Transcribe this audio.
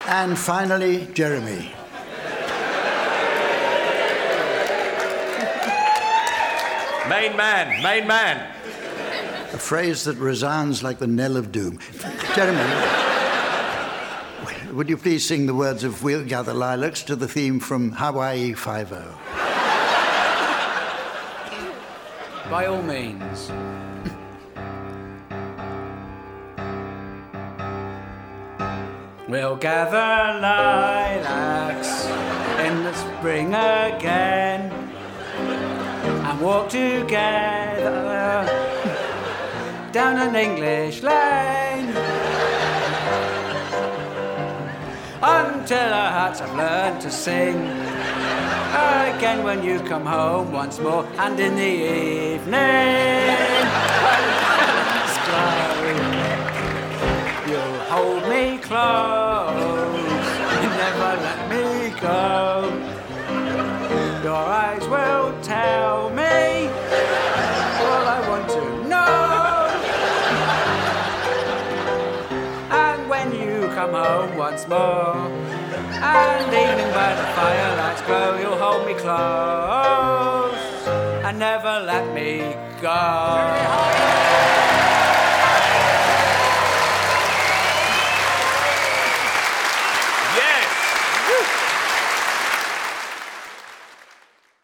And finally, Jeremy. Main man. A phrase that resounds like the knell of doom. Jeremy, would you please sing the words of We'll Gather Lilacs to the theme from Hawaii Five-0? By all means. We'll gather lilacs in the spring again and walk together down an English lane until our hearts have learned to sing again when you come home once more, and in the evening you'll hold me close and never let me go. Your eyes will tell me all I want to know. And when you come home once more, and evening by the firelight's glow, you'll hold me close and never let me go.